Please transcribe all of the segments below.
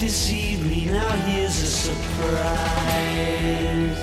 deceived me, now here's a surprise.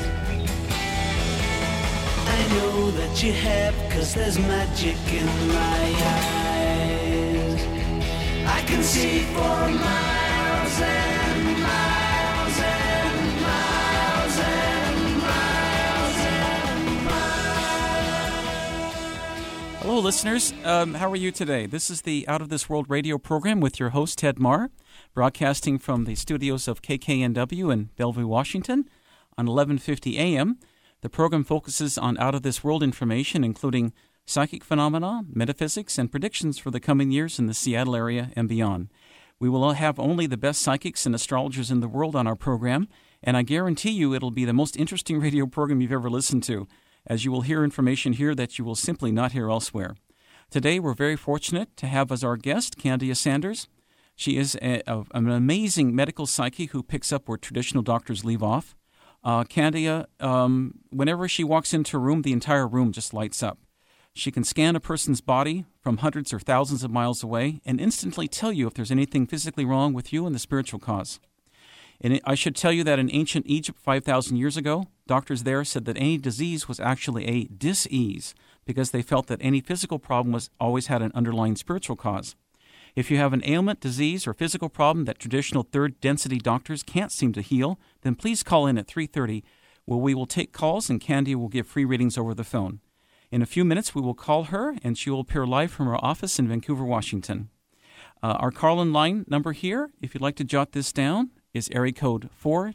I know that you have, 'cause there's magic in my eyes. I can see for miles and miles and miles and miles and miles. Hello, listeners. How are you today? This is the Out of This World radio program with your host, Ted Marr, broadcasting from the studios of KKNW in Bellevue, Washington on 1150 AM. The program focuses on out-of-this-world information, including psychic phenomena, metaphysics, and predictions for the coming years in the Seattle area and beyond. We will have only the best psychics and astrologers in the world on our program, and I guarantee you it'll be the most interesting radio program you've ever listened to, as you will hear information here that you will simply not hear elsewhere. Today, we're very fortunate to have as our guest Candia Sanders. She is an amazing medical psychic who picks up where traditional doctors leave off. Candia, whenever she walks into a room, the entire room just lights up. She can scan a person's body from hundreds or thousands of miles away and instantly tell you if there's anything physically wrong with you and the spiritual cause. And I should tell you that in ancient Egypt 5,000 years ago, doctors there said that any disease was actually a dis-ease because they felt that any physical problem always had an underlying spiritual cause. If you have an ailment, disease, or physical problem that traditional third-density doctors can't seem to heal, then please call in at 3:30, where we will take calls and Candia will give free readings over the phone. In a few minutes, we will call her, and she will appear live from her office in Vancouver, Washington. Our call-in line number here, if you'd like to jot this down, is area code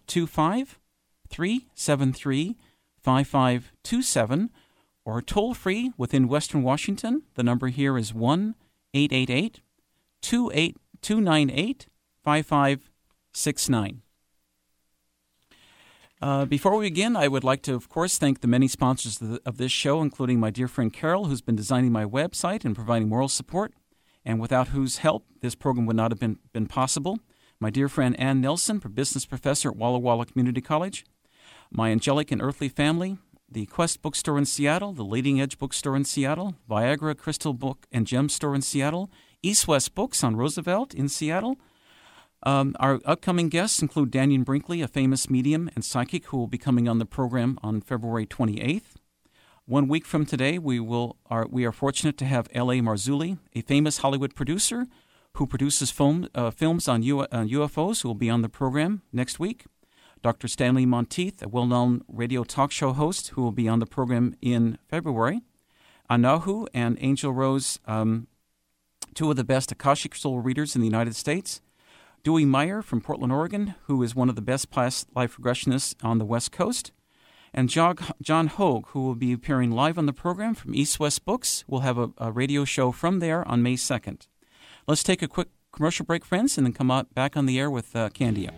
425-373-5527, or toll-free within Western Washington. The number here is 1-888-298-5569. Before we begin, I would like to, of course, thank the many sponsors of this show, including my dear friend Carol, who's been designing my website and providing moral support, and without whose help, this program would not have been possible. My dear friend Ann Nelson, business professor at Walla Walla Community College. My angelic and earthly family, the Quest Bookstore in Seattle, the Leading Edge Bookstore in Seattle, Viagra Crystal Book and Gem Store in Seattle, East West Books on Roosevelt in Seattle. Our upcoming guests include Daniel Brinkley, a famous medium and psychic who will be coming on the program on February 28th. 1 week from today, we are fortunate to have L.A. Marzulli, a famous Hollywood producer who produces films on UFOs, who will be on the program next week. Dr. Stanley Monteith, a well-known radio talk show host who will be on the program in February. Anahu and Angel Rose, two of the best Akashic Soul readers in the United States. Dewey Meyer from Portland, Oregon, who is one of the best past life regressionists on the West Coast. And John Hogue, who will be appearing live on the program from East West Books. We'll have a radio show from there on May 2nd. Let's take a quick commercial break, friends, and then come back on the air with Candia.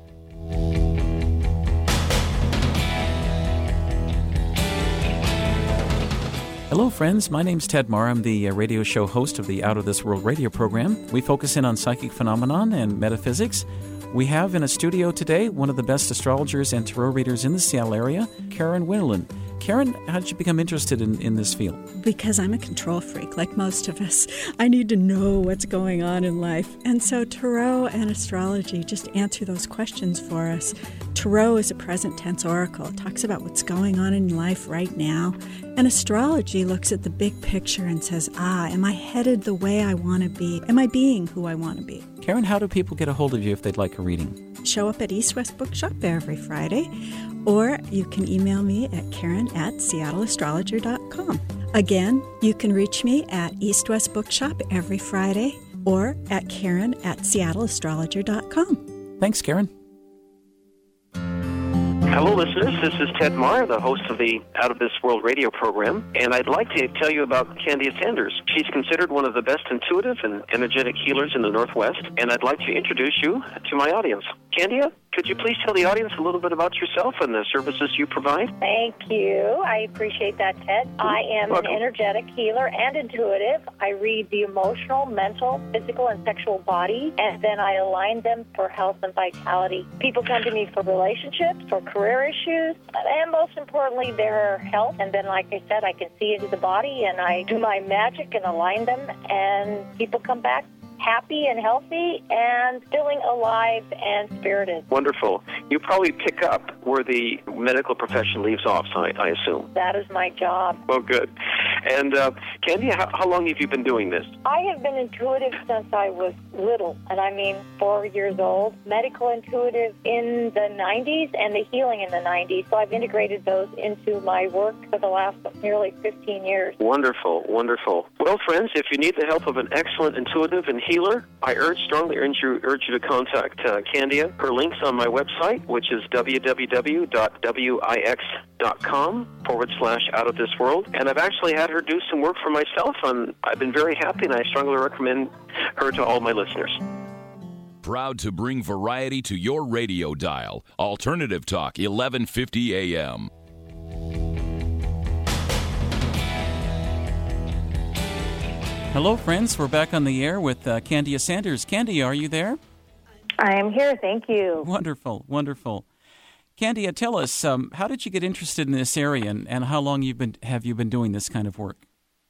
Hello, friends. My name's Ted Marr. I'm the radio show host of the Out of This World radio program. We focus in on psychic phenomenon and metaphysics. We have in a studio today one of the best astrologers and tarot readers in the Seattle area, Karen Winterland. Karen, how did you become interested in this field? Because I'm a control freak, like most of us. I need to know what's going on in life. And so tarot and astrology just answer those questions for us. Tarot is a present tense oracle. It talks about what's going on in life right now. And astrology looks at the big picture and says, am I headed the way I want to be? Am I being who I want to be? Karen, how do people get a hold of you if they'd like a reading? Show up at East West Bookshop every Friday, or you can email me at karen@seattleastrologer.com. Again, you can reach me at East West Bookshop every Friday, or at karen@seattleastrologer.com. Thanks, Karen. Hello, listeners. This is Ted Marr, the host of the Out of This World radio program, and I'd like to tell you about Candia Sanders. She's considered one of the best intuitive and energetic healers in the Northwest, and I'd like to introduce you to my audience. Candia, could you please tell the audience a little bit about yourself and the services you provide? Thank you. I appreciate that, Ted. I am an energetic healer and intuitive. I read the emotional, mental, physical, and sexual body, and then I align them for health and vitality. People come to me for relationships, for career issues, and most importantly, their health. And then, like I said, I can see into the body, and I do my magic and align them, and people come back happy and healthy and feeling alive and spirited. Wonderful. You probably pick up where the medical profession leaves off, I assume. That is my job. Well, good. And Candy, how long have you been doing this? I have been intuitive since I was little, and I mean 4 years old. Medical intuitive in the 90s and the healing in the 90s. So I've integrated those into my work for the last nearly 15 years. Wonderful, wonderful. Well, friends, if you need the help of an excellent intuitive and healer, I strongly urge you to contact Candia. Her link's on my website, which is www.wix.com/out of this world. And I've actually had her do some work for myself, and I've been very happy, and I strongly recommend her to all my listeners. Proud to bring variety to your radio dial. Alternative Talk, 1150 AM. Hello, friends. We're back on the air with Candia Sanders. Candia, are you there? I am here. Thank you. Wonderful, wonderful. Candia, tell us, how did you get interested in this area, and how long have you been doing this kind of work?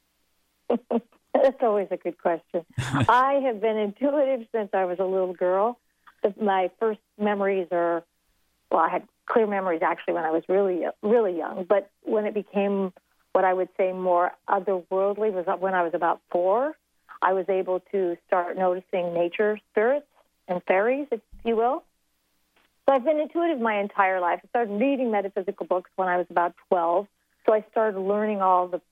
That's always a good question. I have been intuitive since I was a little girl. My first memories I had clear memories actually when I was really, really young, but when it became what I would say more otherworldly was when I was about 4. I was able to start noticing nature spirits and fairies, if you will. So I've been intuitive my entire life. I started reading metaphysical books when I was about 12. So I started learning all the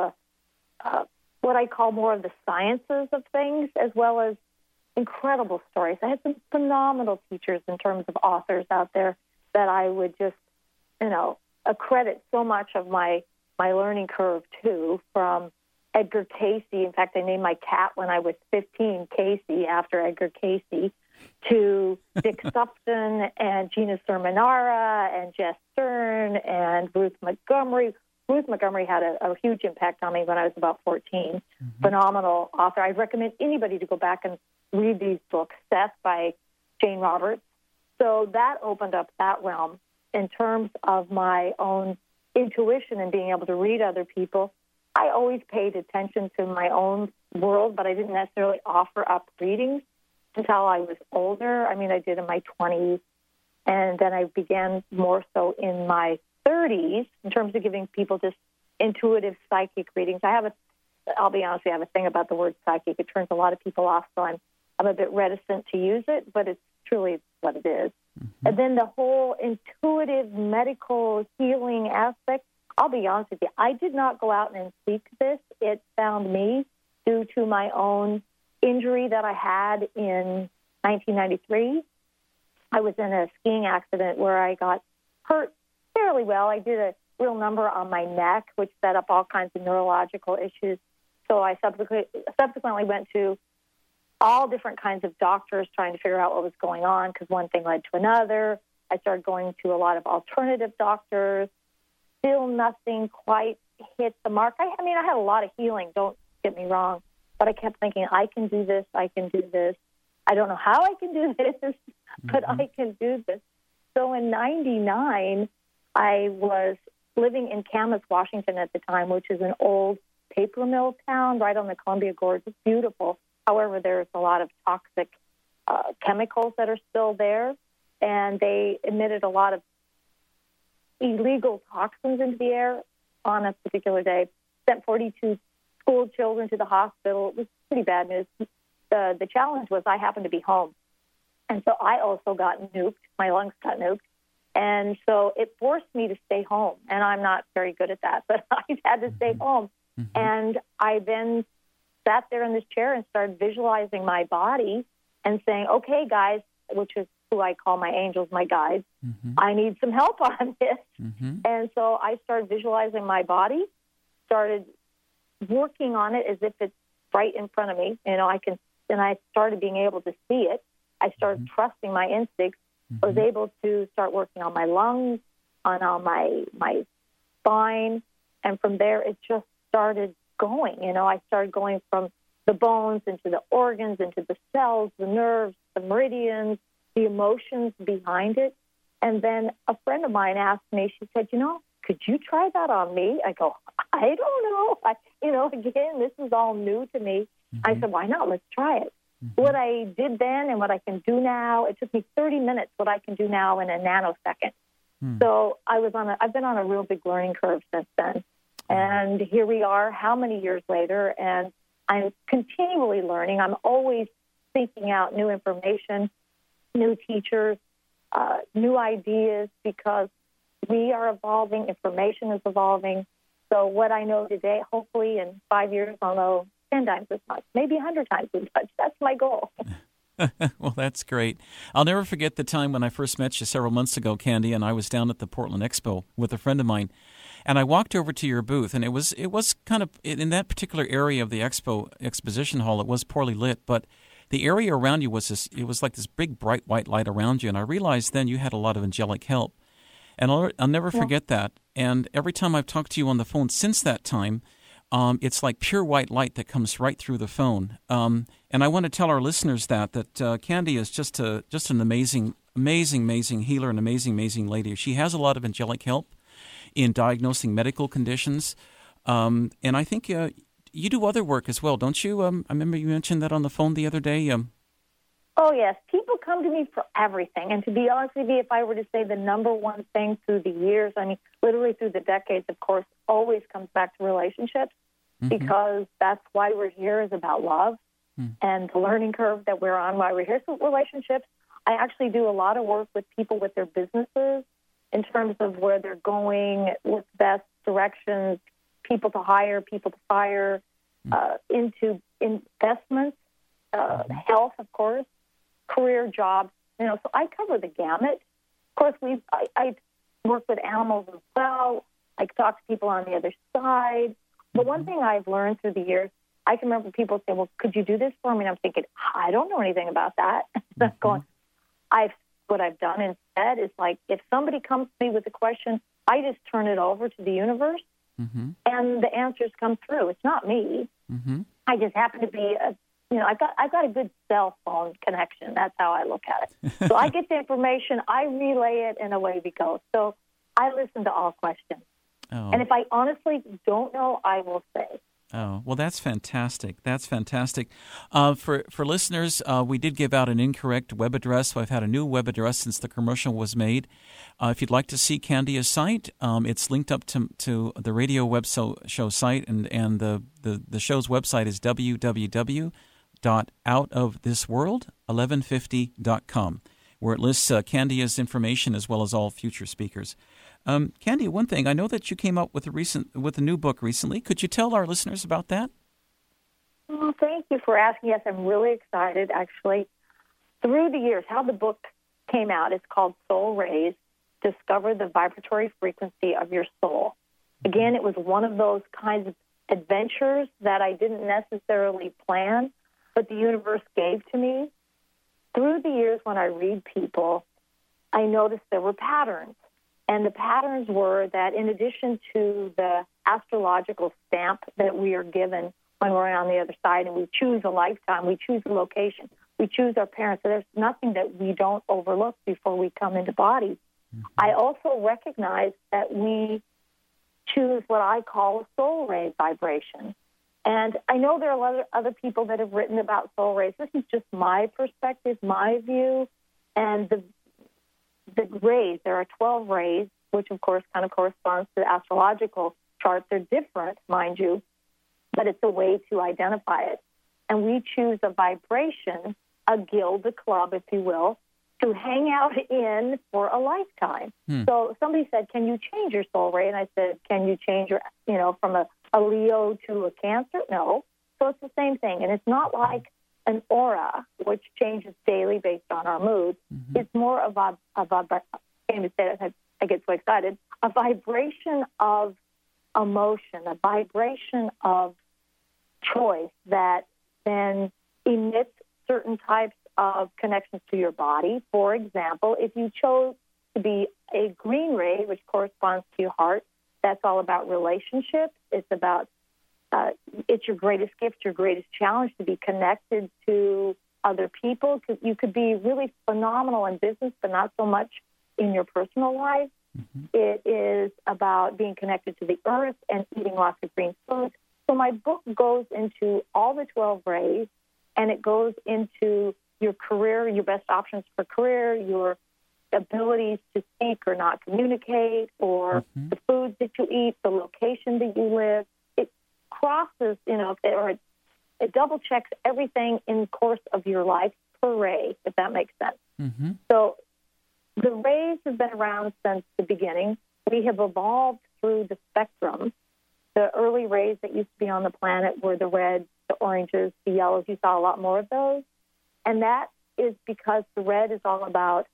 what I call more of the sciences of things, as well as incredible stories. I had some phenomenal teachers in terms of authors out there that I would just, accredit so much of my learning curve to, from Edgar Cayce. In fact, I named my cat when I was 15 Casey, after Edgar Cayce, to Dick Sufton and Gina Cerminara and Jess Stern and Ruth Montgomery. Ruth Montgomery had a huge impact on me when I was about 14. Mm-hmm. Phenomenal author. I recommend anybody to go back and read these books. Seth by Jane Roberts. So that opened up that realm in terms of my own intuition and being able to read other people. I always paid attention to my own world, but I didn't necessarily offer up readings until I was older. I mean, I did in my 20s, and then I began more so in my 30s in terms of giving people just intuitive psychic readings. I'll be honest, I have a thing about the word psychic. It turns a lot of people off, so I'm a bit reticent to use it, but it's truly what it is. Mm-hmm. And then the whole intuitive medical healing aspect, I'll be honest with you, I did not go out and seek this. It found me due to my own injury that I had in 1993. I was in a skiing accident where I got hurt fairly well. I did a real number on my neck, which set up all kinds of neurological issues. So I subsequently went to all different kinds of doctors trying to figure out what was going on, because one thing led to another. I started going to a lot of alternative doctors. Still nothing quite hit the mark. I had a lot of healing, don't get me wrong, but I kept thinking, I can do this, I can do this. I don't know how I can do this, but I can do this. So in 99, I was living in Camas, Washington at the time, which is an old paper mill town right on the Columbia Gorge. It's beautiful. However, there's a lot of toxic chemicals that are still there, and they emitted a lot of illegal toxins into the air on a particular day. Sent 42 school children to the hospital. It was pretty bad news. The challenge was I happened to be home, and so I also got nuked. My lungs got nuked. And so it forced me to stay home, and I'm not very good at that, but I had to stay home. Mm-hmm. And I then sat there in this chair and started visualizing my body and saying, okay, guys, which is who I call my angels, my guides, I need some help on this. Mm-hmm. And so I started visualizing my body, started working on it as if it's right in front of me. And I started being able to see it. I started trusting my instincts. I was able to start working on my lungs, on my spine, and from there it just started going. I started going from the bones into the organs, into the cells, the nerves, the meridians, the emotions behind it. And then a friend of mine asked me, she said, could you try that on me? I go, I don't know. Again, this is all new to me. I said, why not? Let's try it. What I did then and what I can do now, it took me 30 minutes, what I can do now in a nanosecond. So I've been on a real big learning curve since then. And here we are, how many years later, and I'm continually learning. I'm always seeking out new information, new teachers, new ideas, because we are evolving, information is evolving. So what I know today, hopefully in 5 years, I'll know 10 times as much, maybe 100 times as much. That's my goal. Well, that's great. I'll never forget the time when I first met you several months ago, Candy, and I was down at the Portland Expo with a friend of mine. And I walked over to your booth, and it was kind of, in that particular area of the exposition hall, it was poorly lit, but the area around you it was like this big bright white light around you, and I realized then you had a lot of angelic help. And I'll never forget that. And every time I've talked to you on the phone since that time, it's like pure white light that comes right through the phone. And I want to tell our listeners that Candy is just an amazing healer, an amazing lady. She has a lot of angelic help in diagnosing medical conditions. And I think you do other work as well, don't you? I remember you mentioned that on the phone the other day. Oh, yes. People come to me for everything. And to be honest with you, if I were to say the number one thing through the years, I mean, literally through the decades, of course, always comes back to relationships, because that's why we're here, is about love and the learning curve that we're on while we're here. So relationships, I actually do a lot of work with people with their businesses in terms of where they're going, what's best directions, people to hire, people to fire, into investments, health, of course, career, jobs. So I cover the gamut. Of course, I work with animals as well. I talk to people on the other side. But one thing I've learned through the years, I can remember people say, well, could you do this for me? And I'm thinking, I don't know anything about that. What I've done instead is, like, if somebody comes to me with a question, I just turn it over to the universe, and the answers come through. It's not me. I just happen to be I've got a good cell phone connection. That's how I look at it. So I get the information, I relay it, and away we go. So I listen to all questions. Oh. And if I honestly don't know, I will say. Oh, well, that's fantastic. That's fantastic. For listeners, we did give out an incorrect web address. So I've had a new web address since the commercial was made. If you'd like to see Candia's site, it's linked up to the radio web show site, and the show's website is www.outofthisworld1150.com, where it lists Candia's information as well as all future speakers. Candia, one thing, I know that you came up with a new book recently. Could you tell our listeners about that? Well, thank you for asking. Yes, I'm really excited, actually. Through the years, how the book came out, it's called Soul Rays, Discover the Vibratory Frequency of Your Soul. Again, it was one of those kinds of adventures that I didn't necessarily plan, but the universe gave to me. Through the years, when I read people, I noticed there were patterns. And the patterns were that in addition to the astrological stamp that we are given when we're on the other side, and we choose a lifetime, we choose a location, we choose our parents, so there's nothing that we don't overlook before we come into body. I also recognize that we choose what I call a soul ray vibration. And I know there are a lot of other people that have written about soul rays. This is just my perspective, my view, and the rays, there are 12 rays, which of course kind of corresponds to the astrological charts. They're different, mind you, but it's a way to identify it. And we choose a vibration, a guild, a club, if you will, to hang out in for a lifetime. So somebody said, can you change your soul ray? And I said, can you change your, from a Leo to a Cancer? No. So it's the same thing. And it's not like an aura, which changes daily based on our mood. It's more of I can't even say it, I get so excited, a vibration of emotion, a vibration of choice that then emits certain types of connections to your body. For example, if you chose to be a green ray, which corresponds to your heart, that's all about relationships. It's about it's your greatest gift, your greatest challenge, to be connected to other people. You could be really phenomenal in business, but not so much in your personal life. It is about being connected to the earth and eating lots of green foods. So my book goes into all the 12 rays and it goes into your career, your best options for career, your abilities to speak or not communicate, or the foods that you eat, the location that you live. It crosses, or it double checks everything in the course of your life per ray, if that makes sense. Mm-hmm. So the rays have been around since the beginning. We have evolved through the spectrum. The early rays that used to be on the planet were the reds, the oranges, the yellows. You saw a lot more of those. And that is because the red is all about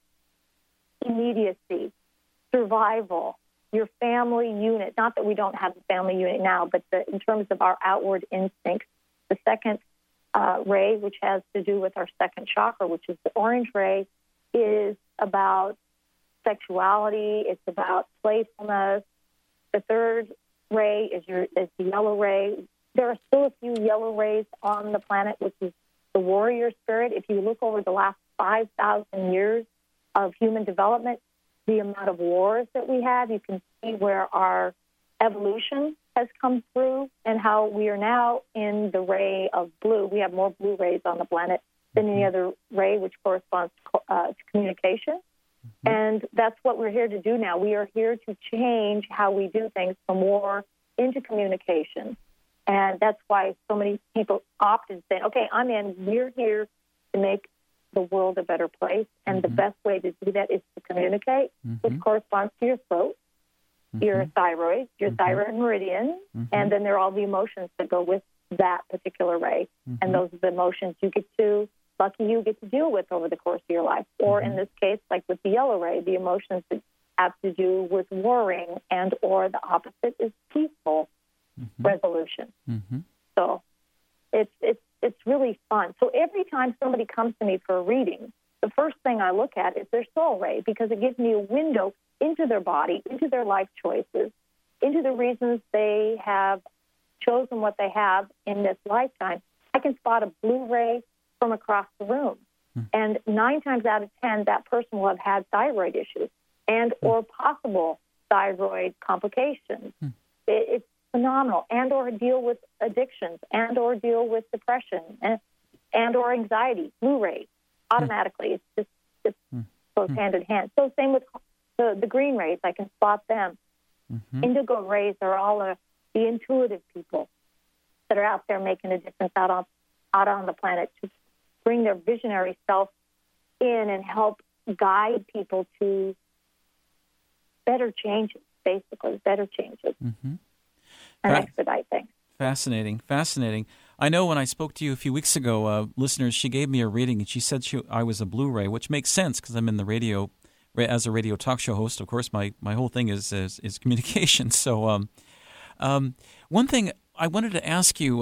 immediacy, survival, your family unit. Not that we don't have a family unit now, but in terms of our outward instincts. The second ray, which has to do with our second chakra, which is the orange ray, is about sexuality. It's about playfulness. The third ray is the yellow ray. There are still a few yellow rays on the planet, which is the warrior spirit. If you look over the last 5,000 years of human development, the amount of wars that we have, you can see where our evolution has come through and how we are now in the ray of blue. We have more blue rays on the planet than any other ray, which corresponds to communication. And that's what we're here to do now. We are here to change how we do things from war into communication. And that's why so many people opt in saying, okay, I'm in. We're here to make the world a better place. And the best way to do that is to communicate, which corresponds to your throat, your thyroid, your thyroid meridian, and then there are all the emotions that go with that particular ray. And those are the emotions you get to deal with over the course of your life. Or in this case, like with the yellow ray, the emotions that have to do with worrying, and or the opposite is peaceful resolution. So it's really fun. So every time somebody comes to me for a reading, the first thing I look at is their soul ray, because it gives me a window into their body, into their life choices, into the reasons they have chosen what they have in this lifetime. I can spot a blue ray from across the room. And 9 times out of 10, that person will have had thyroid issues and or possible thyroid complications. It's phenomenal. And or deal with addictions, and or deal with depression, and or anxiety. Blue rays, automatically. It goes hand in hand. So same with the green rays. I can spot them. Indigo rays are all the intuitive people that are out there making a difference out on the planet to bring their visionary self in and help guide people to better changes, basically, better changes, and expedite things. Fascinating. I know when I spoke to you a few weeks ago, listeners, she gave me a reading, and she said I was a blue ray, which makes sense because I'm in the radio, as a radio talk show host. Of course, my whole thing is communication. So one thing I wanted to ask you,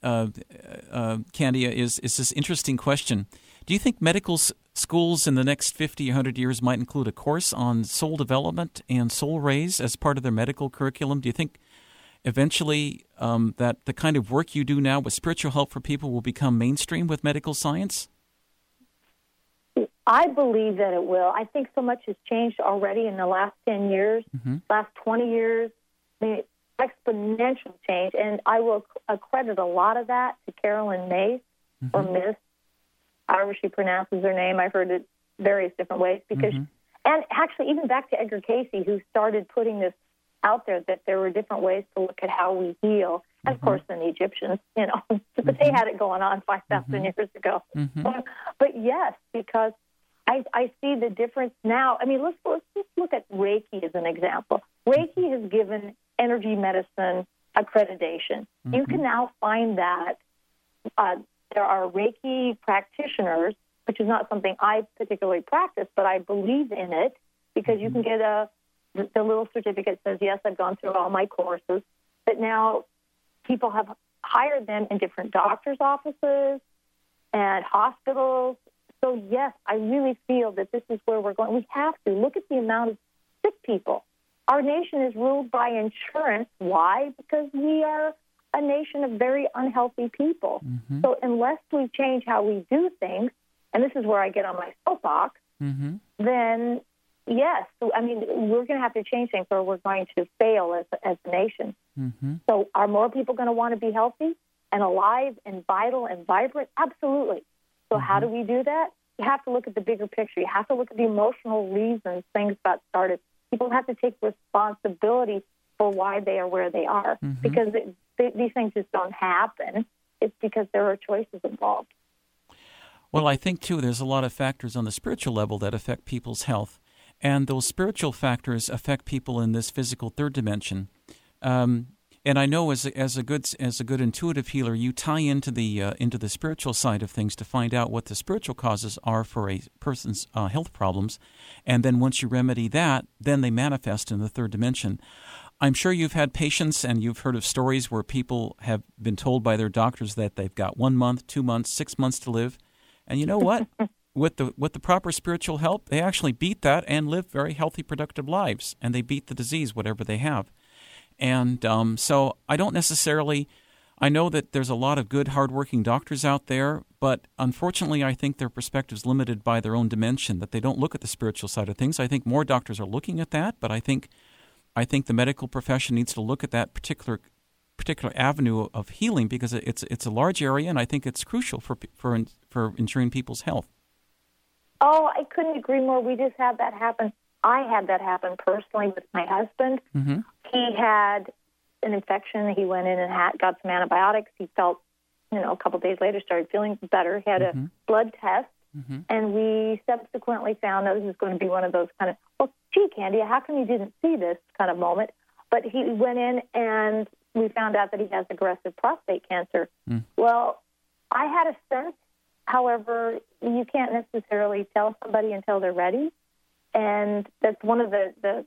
Candia, is this interesting question. Do you think medical schools in the next 50, 100 years might include a course on soul development and soul rays as part of their medical curriculum? Do you think eventually that the kind of work you do now with spiritual help for people will become mainstream with medical science? I believe that it will. I think so much has changed already in the last 10 years, last 20 years. I mean, exponential change, and I will accredit a lot of that to Carolyn Mace, or Miss, however she pronounces her name. I've heard it various different ways, because, and actually even back to Edgar Cayce, who started putting this out there, that there were different ways to look at how we heal. And of course, then the Egyptians, but they had it going on 5,000 years ago. But yes, because I see the difference now. I mean, let's just look at Reiki as an example. Reiki has given energy medicine accreditation. You can now find that there are Reiki practitioners, which is not something I particularly practice, but I believe in it, because you can get the little certificate that says, yes, I've gone through all my courses. But now people have hired them in different doctors' offices and hospitals. So, yes, I really feel that this is where we're going. We have to look at the amount of sick people. Our nation is ruled by insurance. Why? Because we are a nation of very unhealthy people. So unless we change how we do things, and this is where I get on my soapbox, then, yes, I mean, we're going to have to change things, or we're going to fail as a nation. So are more people going to want to be healthy? and alive and vital and vibrant? Absolutely. So how do we do that? You have to look at the bigger picture. You have to look at the emotional reasons things got started. People have to take responsibility for why they are where they are, because these things just don't happen. It's because there are choices involved. Well, I think, too, there's a lot of factors on the spiritual level that affect people's health, and those spiritual factors affect people in this physical third dimension. And I know as a good intuitive healer, you tie into the spiritual side of things to find out what the spiritual causes are for a person's health problems, and then once you remedy that, then they manifest in the third dimension. I'm sure you've had patients and you've heard of stories where people have been told by their doctors that they've got 1 month, 2 months, 6 months to live. And you know what? With the proper spiritual help, they actually beat that and live very healthy, productive lives. And they beat the disease, whatever they have. And so I don't necessarily – I know that there's a lot of good, hardworking doctors out there, but unfortunately I think their perspective is limited by their own dimension, that they don't look at the spiritual side of things. I think more doctors are looking at that, but I think the medical profession needs to look at that particular avenue of healing, because it's a large area, and I think it's crucial for ensuring people's health. Oh, I couldn't agree more. We just had that happen. I had that happen personally with my husband. He had an infection. He went in and got some antibiotics. He felt, a couple of days later, started feeling better. He had a blood test, and we subsequently found that this was going to be one of those kind of, well, gee, Candy, how come you didn't see this kind of moment? But he went in and we found out that he has aggressive prostate cancer. Well, I had a sense. However, you can't necessarily tell somebody until they're ready. And that's one of the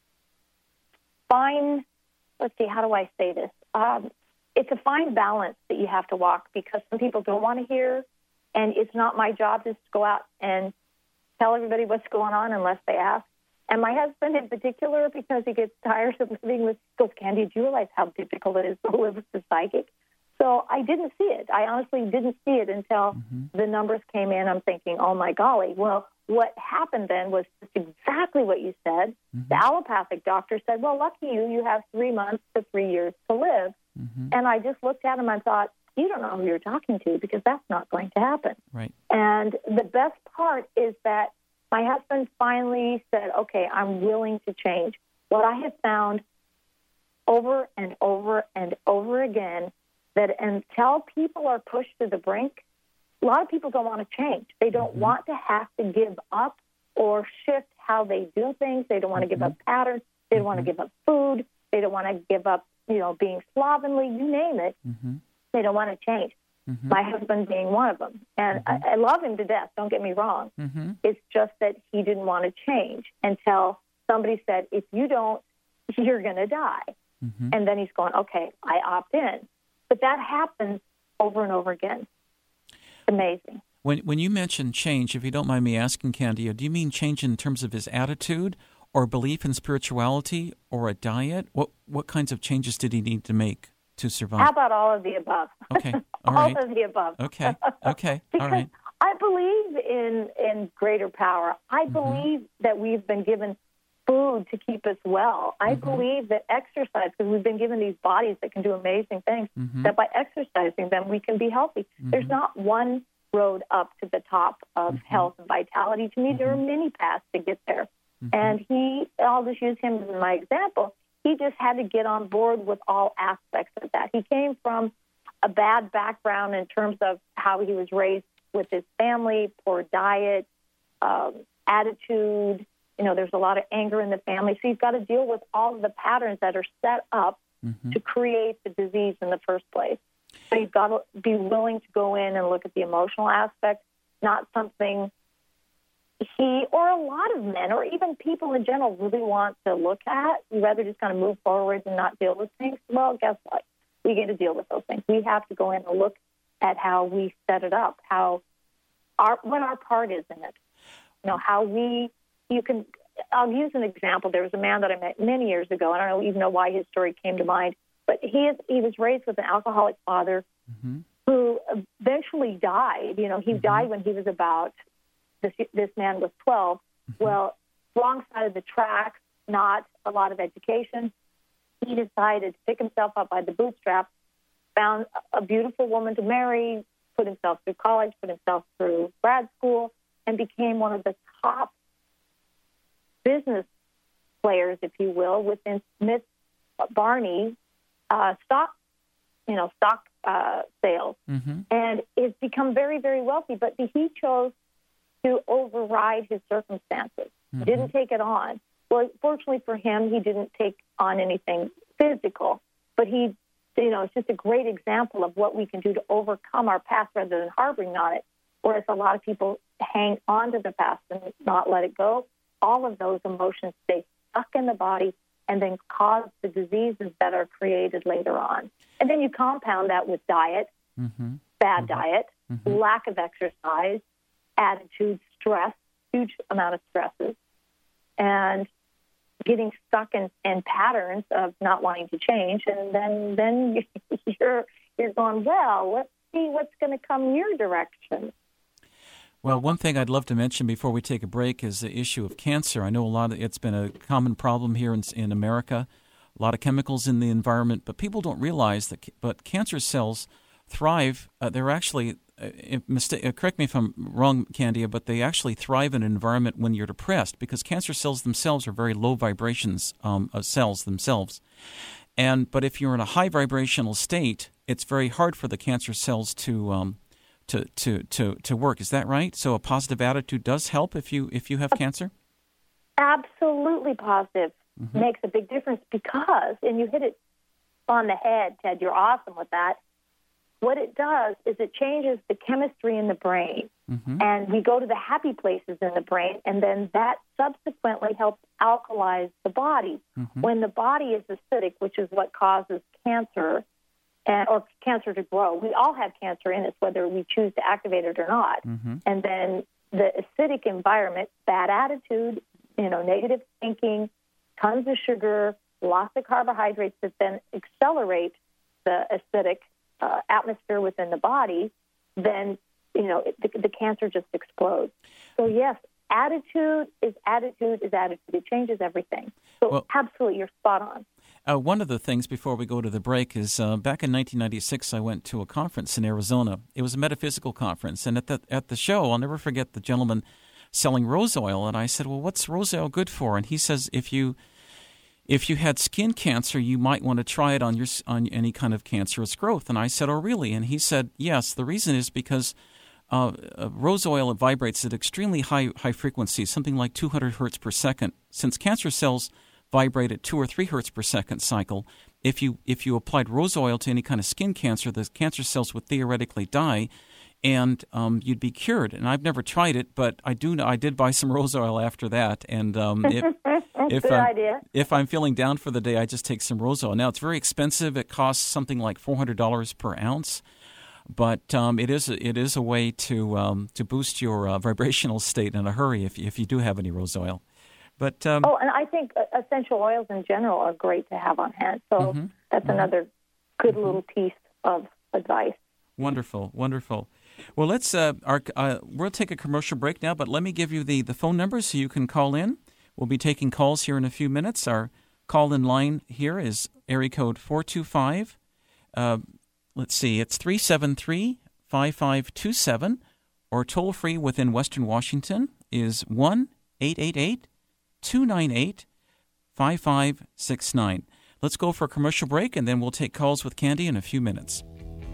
fine, let's see, how do I say this? It's a fine balance that you have to walk, because some people don't want to hear, and it's not my job just to go out and tell everybody what's going on unless they ask. And my husband in particular, because he gets tired of living with, goes, Candy, do you realize how difficult it is to live with the psychic? So I didn't see it. I honestly didn't see it until the numbers came in. I'm thinking, oh, my golly. Well, what happened then was just exactly what you said. The allopathic doctor said, well, lucky you have 3 months to 3 years to live. And I just looked at him and thought, you don't know who you're talking to, because that's not going to happen. Right. And the best part is that my husband finally said, okay, I'm willing to change. What I have found over and over and over again, that until people are pushed to the brink, a lot of people don't want to change. They don't want to have to give up or shift how they do things. They don't want to give up patterns. They don't want to give up food. They don't want to give up, being slovenly, you name it. They don't want to change. My husband being one of them. And I love him to death, don't get me wrong. It's just that he didn't want to change until somebody said, if you don't, you're going to die. And then he's going, okay, I opt in. But that happens over and over again. It's amazing. When you mention change, if you don't mind me asking, Candia, do you mean change in terms of his attitude or belief in spirituality or a diet? What kinds of changes did he need to make to survive? How about all of the above? Okay, all right. All of the above. Okay, Because all right. I believe in greater power. I believe that we've been given food to keep us well. I believe that exercise, because we've been given these bodies that can do amazing things, that by exercising them, we can be healthy. There's not one road up to the top of health and vitality. To me, there are many paths to get there. And I'll just use him as my example. He just had to get on board with all aspects of that. He came from a bad background in terms of how he was raised with his family, poor diet, attitude. There's a lot of anger in the family. So he's got to deal with all of the patterns that are set up to create the disease in the first place. So you've got to be willing to go in and look at the emotional aspect, not something he or a lot of men or even people in general really want to look at. You rather just kind of move forward and not deal with things. Well, guess what? We get to deal with those things. We have to go in and look at how we set it up, what our part is in it. I'll use an example. There was a man that I met many years ago, and I don't even know why his story came to mind, but he was raised with an alcoholic father who eventually died. He died when he was about, this man was 12. Well, wrong side of the tracks, not a lot of education. He decided to pick himself up by the bootstraps, found a beautiful woman to marry, put himself through college, put himself through grad school, and became one of the top business players, if you will, within Smith Barney stock sales, and it's become very, very wealthy. But he chose to override his circumstances. Didn't take it on. Well, fortunately for him, he didn't take on anything physical, but it's just a great example of what we can do to overcome our past rather than harboring on it. Whereas a lot of people hang on to the past and not let it go. All of those emotions stay stuck in the body and then cause the diseases that are created later on. And then you compound that with diet, bad diet, lack of exercise, attitude, stress, huge amount of stresses, and getting stuck in patterns of not wanting to change. And then you're going, well, let's see what's going to come your direction. Well, one thing I'd love to mention before we take a break is the issue of cancer. I know it's been a common problem here in America, a lot of chemicals in the environment, but people don't realize that cancer cells thrive. They're actually, correct me if I'm wrong, Candia, but they actually thrive in an environment when you're depressed because cancer cells themselves are very low vibrations cells themselves. But if you're in a high vibrational state, it's very hard for the cancer cells to work. Is that right? So a positive attitude does help if you have cancer? Absolutely positive. Makes a big difference because, and you hit it on the head, Ted, you're awesome with that. What it does is it changes the chemistry in the brain. And we go to the happy places in the brain, and then that subsequently helps alkalize the body. When the body is acidic, which is what causes cancer, or cancer to grow. We all have cancer in us, whether we choose to activate it or not. And then the acidic environment, bad attitude, negative thinking, tons of sugar, lots of carbohydrates that then accelerate the acidic atmosphere within the body, then, the cancer just explodes. So, yes, attitude is attitude is attitude. It changes everything. So, absolutely, you're spot on. One of the things before we go to the break is back in 1996, I went to a conference in Arizona. It was a metaphysical conference, and at the show, I'll never forget the gentleman selling rose oil, and I said, "Well, what's rose oil good for?" And he says, "If you had skin cancer, you might want to try it on any kind of cancerous growth." And I said, "Oh, really?" And he said, "Yes. The reason is because rose oil vibrates at extremely high frequencies, something like 200 hertz per second. Since cancer cells vibrate at 2 or 3 hertz per second cycle, if you applied rose oil to any kind of skin cancer, the cancer cells would theoretically die, and you'd be cured." And I've never tried it, but I did buy some rose oil after that. And if I'm feeling down for the day, I just take some rose oil. Now, it's very expensive. It costs something like $400 per ounce. But it is a way to boost your vibrational state in a hurry if you do have any rose oil. But and I think essential oils in general are great to have on hand. So that's another good little piece of advice. Wonderful. Well, let's we'll take a commercial break now, but let me give you the phone number so you can call in. We'll be taking calls here in a few minutes. Our call-in line here is area code 425. It's 373-5527, or toll-free within Western Washington is 1-888-298-5569. Let's go for a commercial break, and then we'll take calls with Candy in a few minutes.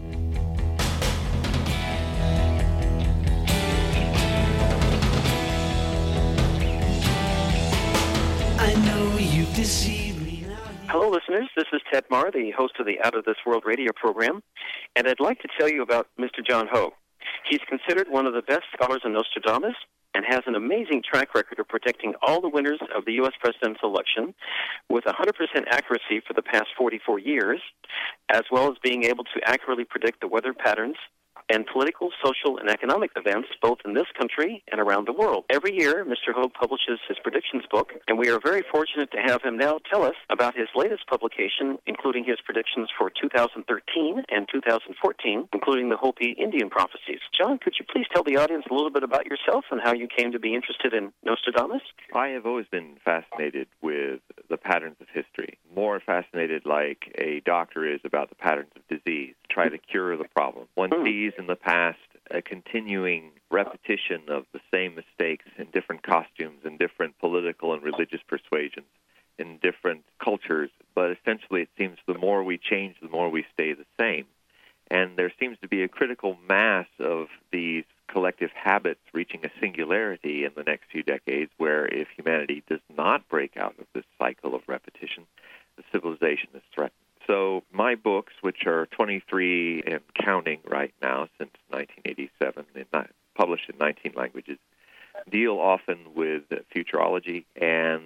I know you've deceived me now. Hello, listeners. This is Ted Marr, the host of the Out of This World radio program, and I'd like to tell you about Mr. John Ho. He's considered one of the best scholars in Nostradamus and has an amazing track record of predicting all the winners of the U.S. presidential election with 100% accuracy for the past 44 years, as well as being able to accurately predict the weather patterns and political, social, and economic events both in this country and around the world. Every year, Mr. Hogue publishes his predictions book, and we are very fortunate to have him now tell us about his latest publication, including his predictions for 2013 and 2014, including the Hopi Indian prophecies. John, could you please tell the audience a little bit about yourself and how you came to be interested in Nostradamus? I have always been fascinated with the patterns of history, more fascinated like a doctor is about the patterns of disease, try to cure the problem. One sees in the past a continuing repetition of the same mistakes in different costumes, in different political and religious persuasions, in different cultures, but essentially it seems the more we change, the more we stay the same. And there seems to be a critical mass of these collective habits reaching a singularity in the next few decades, where if humanity does not break out of this cycle of repetition, the civilization is threatened. So my books, which are 23 and counting right now since 1987, published in 19 languages, deal often with futurology and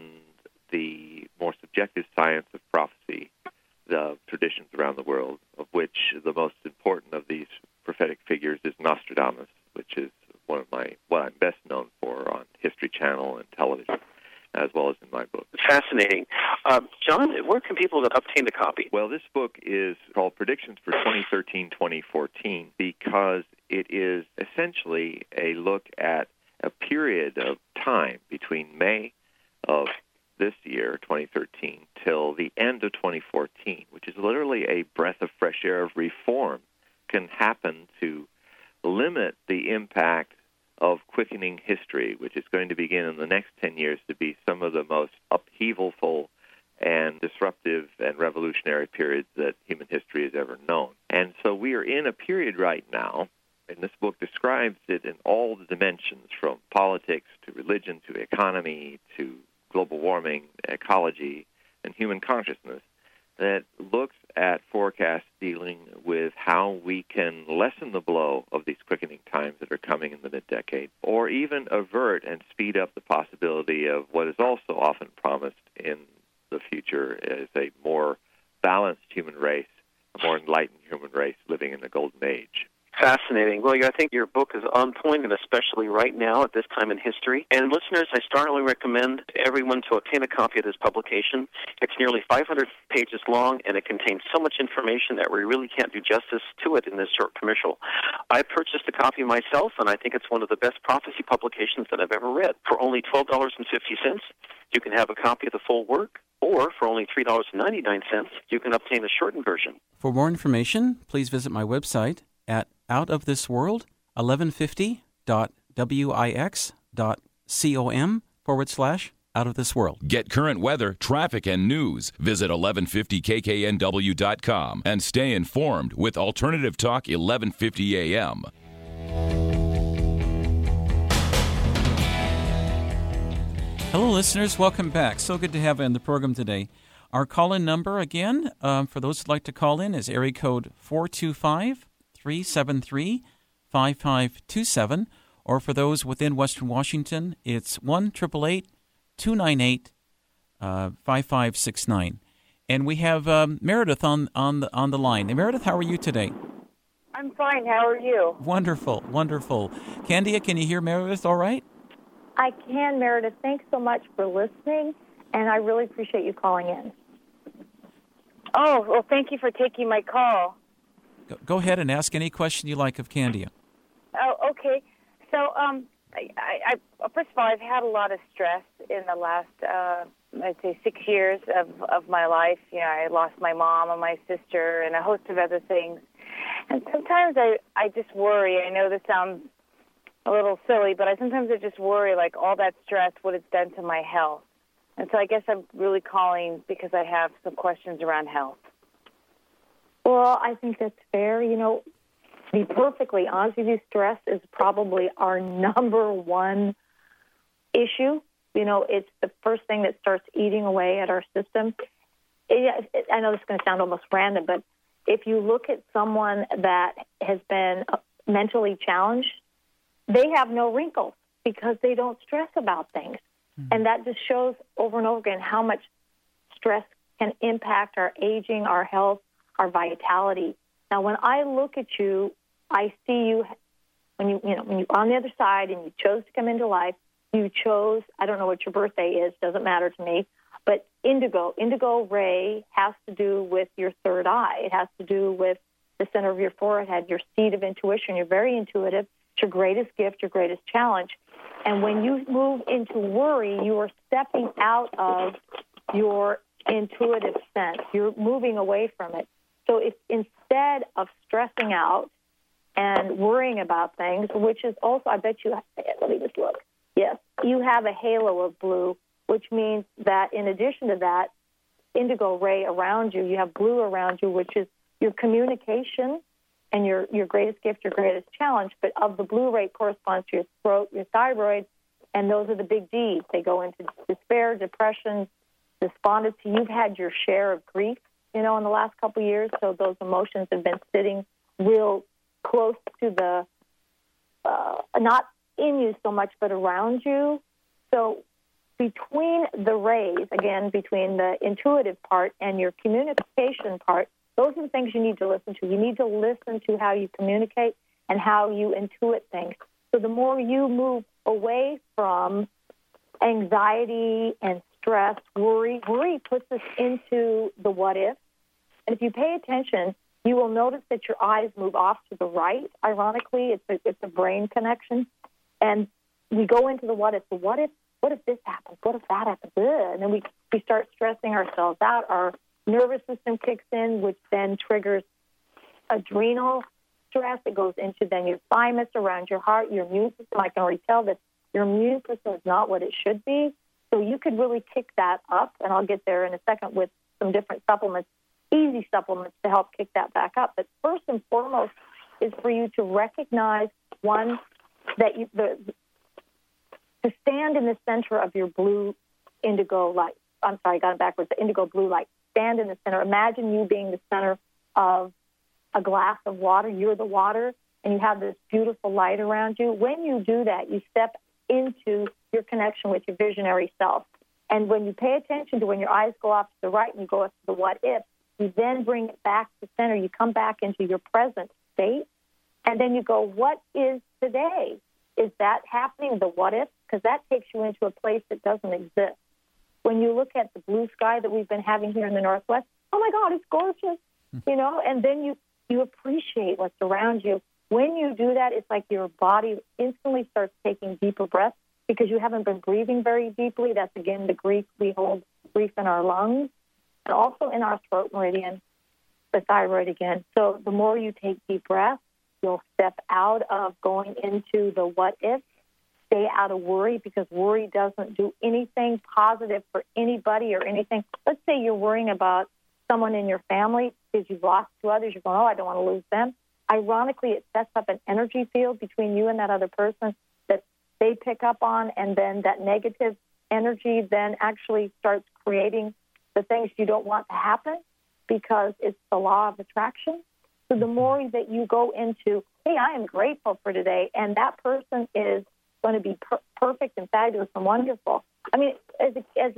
the more subjective science of prophecy, the traditions around the world, of which the most important of these prophetic figures is Nostradamus, which is what I'm best known for on History Channel and television, as well as in my book. Fascinating. John, where can people obtain a copy? Well, this book is called Predictions for 2013-2014 because it is essentially a look at a period of time between May of this year, 2013, till the end of 2014, which is literally a breath of fresh air of reform, can happen to limit the impact of quickening history, which is going to begin in the next 10 years to be some of the most upheavalful and disruptive and revolutionary periods that human history has ever known. And so we are in a period right now, and this book describes it in all the dimensions, from politics to religion to economy to global warming, ecology, and human consciousness, that looks at forecasts dealing with how we can lessen the blow of these quickening times that are coming in the mid-decade, or even avert and speed up the possibility of what is also often promised in the future as a more balanced human race, a more enlightened human race living in the golden age. Fascinating. Well, I think your book is on point, and especially right now at this time in history. And listeners, I strongly recommend everyone to obtain a copy of this publication. It's nearly 500 pages long, and it contains so much information that we really can't do justice to it in this short commercial. I purchased a copy myself, and I think it's one of the best prophecy publications that I've ever read. For only $12.50, you can have a copy of the full work, or for only $3.99, you can obtain a shortened version. For more information, please visit my website at outofthisworld1150.wix.com/outofthisworld. Get current weather, traffic, and news. Visit 1150kknw.com and stay informed with Alternative Talk 1150 AM. Hello, listeners. Welcome back. So good to have you on the program today. Our call-in number, again, for those who'd like to call in, is area code 425-373-5527, or for those within Western Washington, it's 1-888-298-5569. And we have Meredith on the line. Hey, Meredith, how are you today? I'm fine. How are you? Wonderful, wonderful. Candia, can you hear Meredith all right? I can, Meredith. Thanks so much for listening, and I really appreciate you calling in. Oh, well, thank you for taking my call. Go ahead and ask any question you like of Candia. Oh, okay. So, I first of all, I've had a lot of stress in the last, I'd say, 6 years of my life. You know, I lost my mom and my sister and a host of other things. And sometimes I just worry. I know this sounds a little silly, but sometimes I just worry, like, all that stress, what it's done to my health. And so I guess I'm really calling because I have some questions around health. Well, I think that's fair. You know, to be perfectly honest with you, stress is probably our number one issue. You know, it's the first thing that starts eating away at our system. I know this is going to sound almost random, but if you look at someone that has been mentally challenged, they have no wrinkles because they don't stress about things. Mm-hmm. And that just shows over and over again how much stress can impact our aging, our health, our vitality. Now, when I look at you, I see you when you're on the other side and you chose to come into life. You chose, I don't know what your birthday is, doesn't matter to me, but indigo ray has to do with your third eye. It has to do with the center of your forehead, your seat of intuition. You're very intuitive. It's your greatest gift, your greatest challenge. And when you move into worry, you are stepping out of your intuitive sense. You're moving away from it. So if instead of stressing out and worrying about things, which is also, I bet you, let me just look. Yes, you have a halo of blue, which means that in addition to that indigo ray around you, you have blue around you, which is your communication and your greatest gift, your greatest challenge. But of the blue ray corresponds to your throat, your thyroid, and those are the big Ds. They go into despair, depression, despondency. You've had your share of grief, in the last couple of years, so those emotions have been sitting real close to the, not in you so much, but around you. So between the rays, again, between the intuitive part and your communication part, those are the things you need to listen to. You need to listen to how you communicate and how you intuit things. So the more you move away from anxiety and stress, worry puts us into the what if. And if you pay attention, you will notice that your eyes move off to the right. Ironically, it's a brain connection. And we go into the what if. The what if this happens? What if that happens? Ugh. And then we start stressing ourselves out. Our nervous system kicks in, which then triggers adrenal stress. It goes into then your thymus around your heart, your immune system. I can already tell that your immune system is not what it should be. So you could really kick that up, and I'll get there in a second with some different supplements, easy supplements to help kick that back up. But first and foremost is for you to recognize, one, that to stand in the center of your blue indigo light. I'm sorry, I got it backwards. The indigo blue light. Stand in the center. Imagine you being the center of a glass of water. You're the water, and you have this beautiful light around you. When you do that, you step into your connection with your visionary self. And when you pay attention to when your eyes go off to the right and you go up to the what if, you then bring it back to center. You come back into your present state, and then you go, what is today? Is that happening, the what if? Because that takes you into a place that doesn't exist. When you look at the blue sky that we've been having here in the Northwest, oh, my God, it's gorgeous, and then you appreciate what's around you. When you do that, it's like your body instantly starts taking deeper breaths because you haven't been breathing very deeply. That's, again, the grief. We hold grief in our lungs and also in our throat meridian, the thyroid again. So the more you take deep breaths, you'll step out of going into the what if, stay out of worry because worry doesn't do anything positive for anybody or anything. Let's say you're worrying about someone in your family because you've lost two others. You're going, I don't want to lose them. Ironically, it sets up an energy field between you and that other person that they pick up on, and then that negative energy then actually starts creating the things you don't want to happen because it's the law of attraction. So the more that you go into, hey, I am grateful for today, and that person is going to be perfect and fabulous and wonderful. I mean, as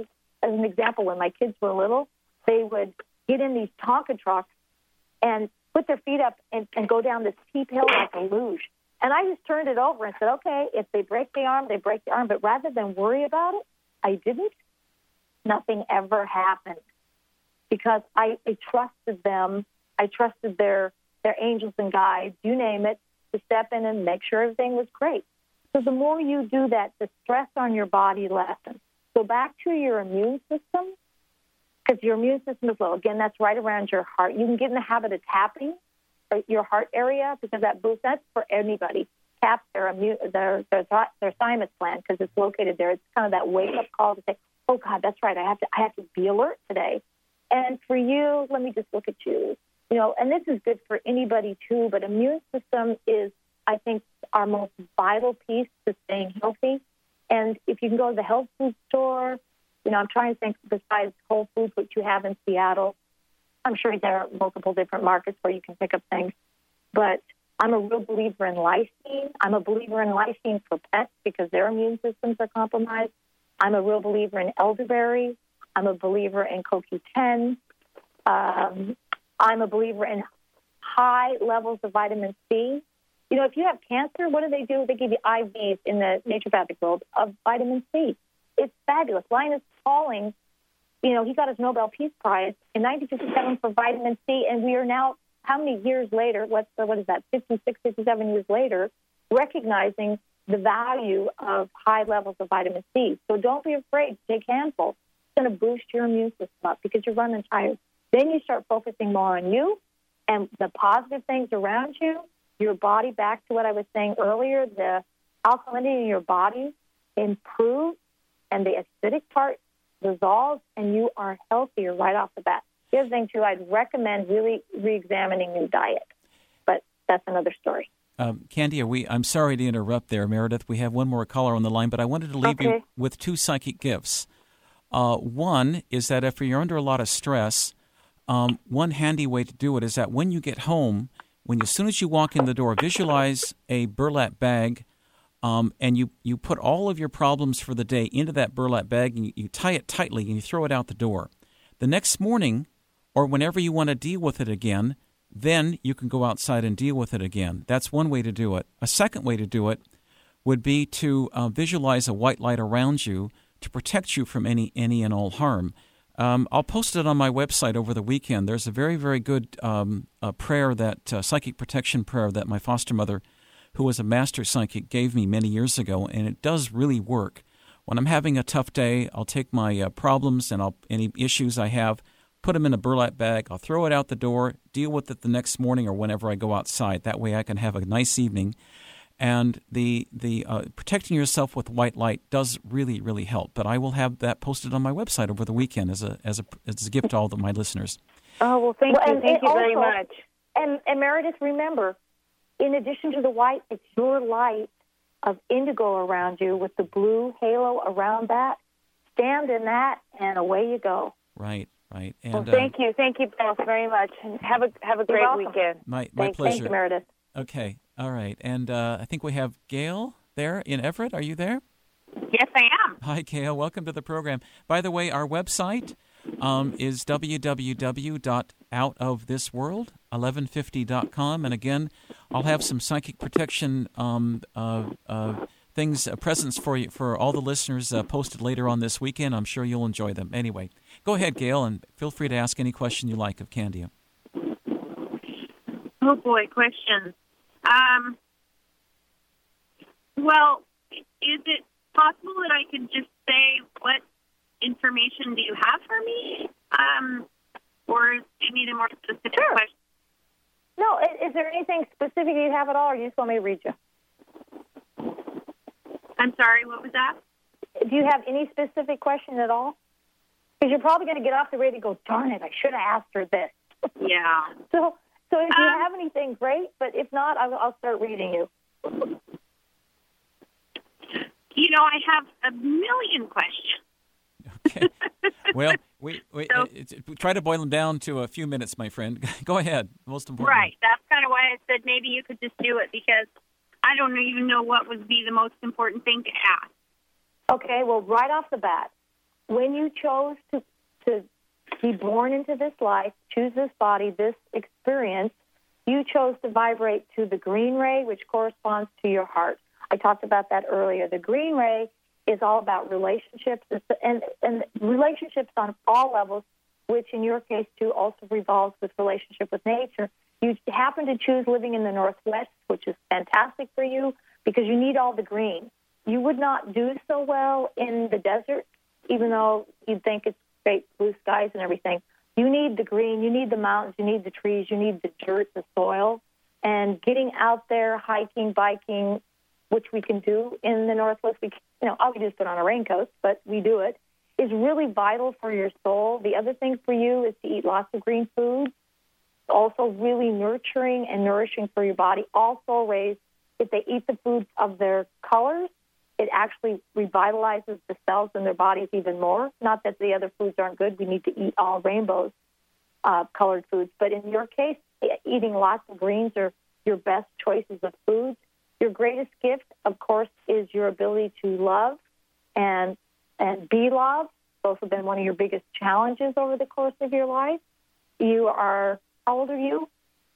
an example, when my kids were little, they would get in these Tonka trucks and put their feet up and go down this steep hill like a luge. And I just turned it over and said, okay, if they break the arm, they break the arm. But rather than worry about it, I didn't. Nothing ever happened because I trusted them. I trusted their angels and guides, you name it, to step in and make sure everything was great. So the more you do that, the stress on your body lessens. So back to your immune system, because your immune system is low. Again, that's right around your heart. You can get in the habit of tapping your heart area because that boosts. That's for anybody. Tap their thymus gland because it's located there. It's kind of that wake-up call to say, oh, God, that's right. I have to be alert today. And for you, let me just look at you. And this is good for anybody, too, but immune system is, I think, our most vital piece to staying healthy. And if you can go to the health food store, I'm trying to think besides Whole Foods, which you have in Seattle. I'm sure there are multiple different markets where you can pick up things. But I'm a real believer in lysine. I'm a believer in lysine for pets because their immune systems are compromised. I'm a real believer in elderberry. I'm a believer in CoQ10. I'm a believer in high levels of vitamin C. If you have cancer, what do? They give you IVs in the naturopathic world of vitamin C. It's fabulous. Linus Pauling, he got his Nobel Peace Prize in 1957 for vitamin C, and we are now, how many years later, what is that, 56, 57 years later, recognizing the value of high levels of vitamin C. So don't be afraid to take handfuls. It's going to boost your immune system up because you're running tired. Then you start focusing more on you, and the positive things around you, your body, back to what I was saying earlier, the alkalinity in your body improves and the acidic part resolves, and you are healthier right off the bat. The other thing, too, I'd recommend really re-examining your diet, but that's another story. Candia, I'm sorry to interrupt there, Meredith. We have one more caller on the line, but I wanted to leave you with two psychic gifts. One is that if you're under a lot of stress, one handy way to do it is that when you get home, as soon as you walk in the door, visualize a burlap bag, and you put all of your problems for the day into that burlap bag, and you tie it tightly, and you throw it out the door. The next morning, or whenever you want to deal with it again, then you can go outside and deal with it again. That's one way to do it. A second way to do it would be to visualize a white light around you to protect you from any and all harm. I'll post it on my website over the weekend. There's a very, very good prayer, psychic protection prayer that my foster mother, who was a master psychic, gave me many years ago, and it does really work. When I'm having a tough day, I'll take my problems and any issues I have, put them in a burlap bag, I'll throw it out the door, deal with it the next morning or whenever I go outside. That way I can have a nice evening. And the protecting yourself with white light does really, really help. But I will have that posted on my website over the weekend as a gift to all of my listeners. Oh, well, thank you. Thank you very much. And Meredith, remember, in addition to the white, it's your light of indigo around you with the blue halo around that. Stand in that, and away you go. Right. And, well, thank you both very much, and have a great weekend. My pleasure. Thank you, Meredith. Okay, all right, and I think we have Gail there in Everett. Are you there? Yes, I am. Hi, Gail. Welcome to the program. By the way, our website is www.outofthisworld1150.com, and again, I'll have some psychic protection presents for you, for all the listeners, posted later on this weekend. I'm sure you'll enjoy them. Anyway, go ahead, Gail, and feel free to ask any question you like of Candia. Oh boy, questions. Well, is it possible that I could just say what information do you have for me, or do you need a more specific question? No, is there anything specific you have at all, or you just want me to read you? I'm sorry, what was that? Do you have any specific question at all? Because you're probably going to get off the radio and go, darn it, I should have asked her this. Yeah. So if you have anything, great, but if not, I'll start reading you. I have a million questions. Okay. Well, we try to boil them down to a few minutes, my friend. Go ahead. Most important. Right. That's kind of why I said maybe you could just do it, because I don't even know what would be the most important thing to ask. Okay, well, right off the bat, when you chose to be born into this life, choose this body, this experience, you chose to vibrate to the green ray, which corresponds to your heart. I talked about that earlier. The green ray is all about relationships, and relationships on all levels, which in your case, too, also revolves with relationship with nature. You happen to choose living in the Northwest, which is fantastic for you because you need all the green. You would not do so well in the desert, even though you'd think it's great blue skies and everything. You need the green, you need the mountains, you need the trees, you need the dirt, the soil. And getting out there, hiking, biking, which we can do in the Northwest, all we do is put on a raincoat, but we do it, is really vital for your soul. The other thing for you is to eat lots of green foods. Also really nurturing and nourishing for your body. All soul rays, if they eat the foods of their colors, it actually revitalizes the cells in their bodies even more. Not that the other foods aren't good. We need to eat all rainbows colored foods. But in your case, eating lots of greens are your best choices of foods. Your greatest gift, of course, is your ability to love and be loved. Those have been one of your biggest challenges over the course of your life. How old are you?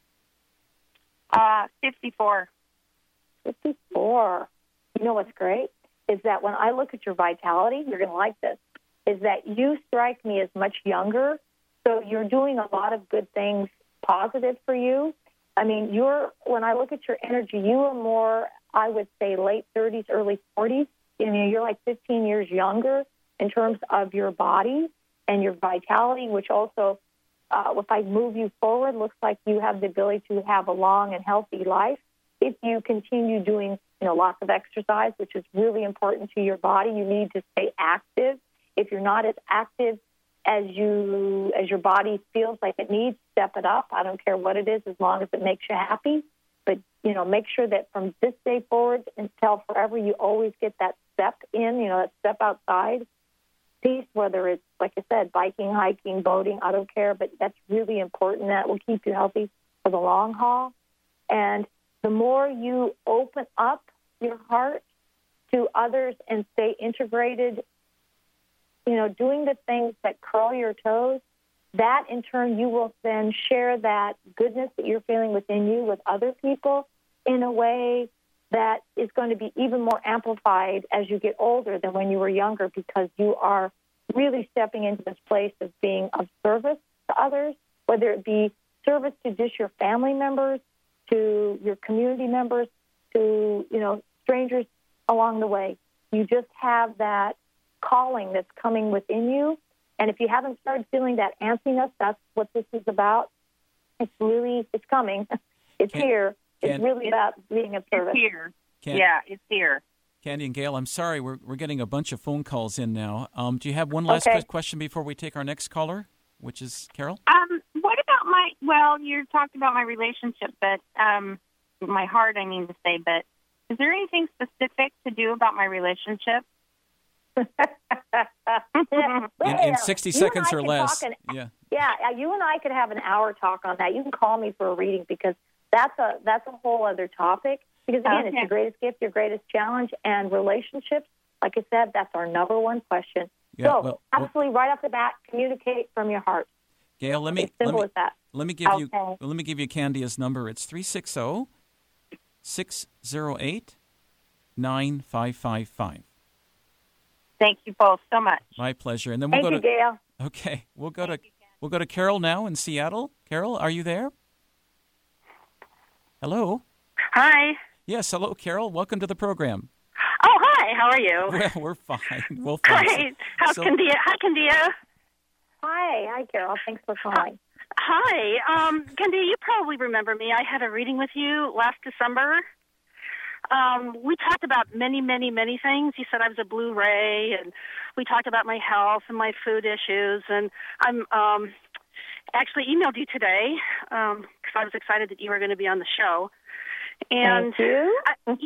54. 54. You know what's great is that when I look at your vitality, you're going to like this, is that you strike me as much younger, so you're doing a lot of good things positive for you. I mean, when I look at your energy, you are more, I would say, late 30s, early 40s. You're like 15 years younger in terms of your body and your vitality, which also if I move you forward, looks like you have the ability to have a long and healthy life. If you continue doing, lots of exercise, which is really important to your body, you need to stay active. If you're not as active as your body feels like it needs, step it up. I don't care what it is, as long as it makes you happy. But, make sure that from this day forward until forever, you always get that step in, that step outside piece, whether it's, like I said, biking, hiking, boating, I don't care, but that's really important. That will keep you healthy for the long haul. And the more you open up your heart to others and stay integrated, doing the things that curl your toes, that in turn you will then share that goodness that you're feeling within you with other people in a way that is going to be even more amplified as you get older than when you were younger, because you are really stepping into this place of being of service to others, whether it be service to just your family members, to your community members, to, strangers along the way. You just have that calling that's coming within you. And if you haven't started feeling that antsiness, that's what this is about. It's coming. It's here. It's really about being of service. It's here. It's here. Candy and Gail, I'm sorry, we're getting a bunch of phone calls in now. Do you have one last question before we take our next caller, which is Carol? What about you talked about my relationship, but my heart, I mean to say, but is there anything specific to do about my relationship? in 60 seconds or less. Yeah, you and I could have an hour talk on that. You can call me for a reading, because that's a whole other topic. Because again, it's your greatest gift, your greatest challenge, and relationships. Like I said, that's our number one question. Yeah, absolutely, right off the bat, communicate from your heart. Gail, let me give you Candia's number. It's 360-608-9555. Thank you both so much. My pleasure. And then we'll go to Gail. Okay, we'll go to Carol now in Seattle. Carol, are you there? Hello. Hi. Yes, hello, Carol. Welcome to the program. Oh, hi. How are you? Well, we're fine. Great. How's Candia? Hi, Candia. Hi, Carol. Thanks for calling. Hi. Candia, you probably remember me. I had a reading with you last December. We talked about many, many, many things. You said I was a blue ray, and we talked about my health and my food issues. And I'm actually emailed you today because I was excited that you were going to be on the show. And thank you.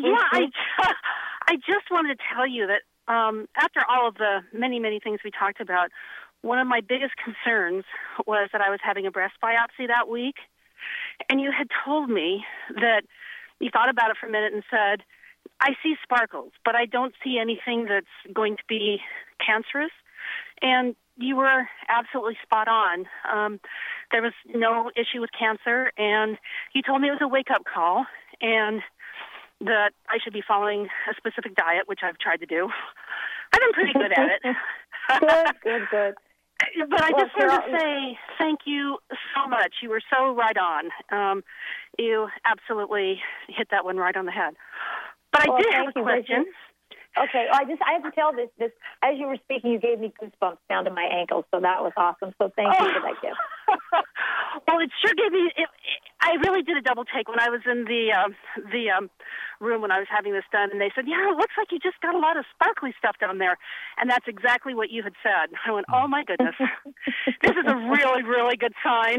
I just wanted to tell you that after all of the many, many things we talked about, one of my biggest concerns was that I was having a breast biopsy that week. And you had told me that you thought about it for a minute and said, I see sparkles, but I don't see anything that's going to be cancerous. And you were absolutely spot on. There was no issue with cancer, and you told me it was a wake-up call and that I should be following a specific diet, which I've tried to do. I've been pretty good at it. Good. But I just wanted to say thank you so much. You were so right on. You absolutely hit that one right on the head. But I did have a question. Okay, I have to tell this. As you were speaking, you gave me goosebumps down to my ankles, so that was awesome. So thank you for that gift. Well, it sure gave me. I really did a double take when I was in the room when I was having this done, and they said, "Yeah, it looks like you just got a lot of sparkly stuff down there," and that's exactly what you had said. I went, "Oh my goodness, this is a really, really good sign."